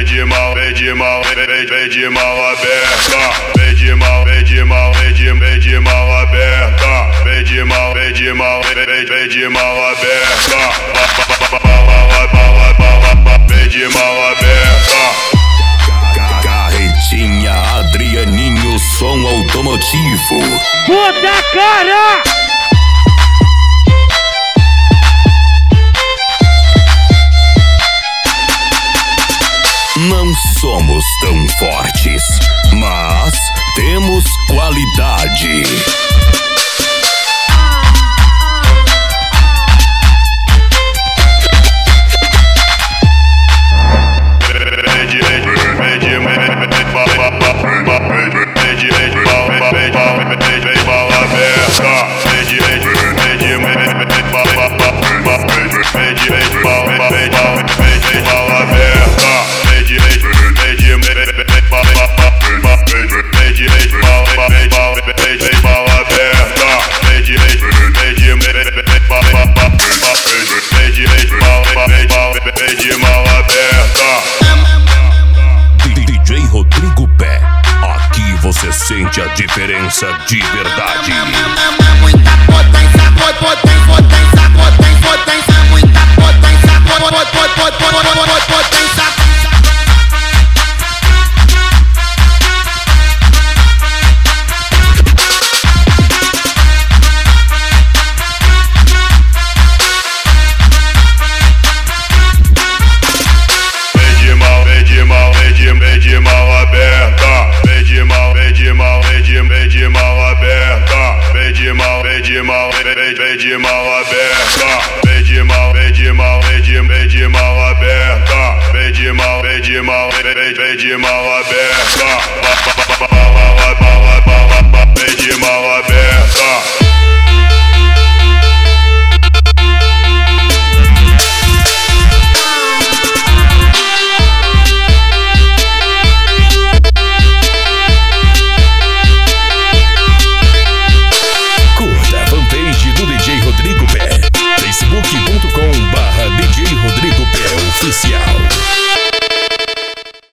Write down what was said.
vem de mal, vem de mal, vem de mal aberta. Vem de mal, vem de mal, vem de mal aberta. Vem de mal, vem de mal, vem de mal aberta. Vem de mal aberta. Carretinha Adrianinho, som automotivo. Puta cara! Não somos tão fortes, mas temos qualidade. DJ Rodrigo Pé, aqui você sente a diferença de verdade. Muita potência, potência, potência, potência, potência, muita potência, potência. Vem de mal aberta, vem de mal, vem de mal, vem de mal aberta, vem de mal, vem de mal, vem de mal aberta, vem de mal, vem de mal, vem de mal aberta, vem de mal, vem de mal, vem de mal aberta.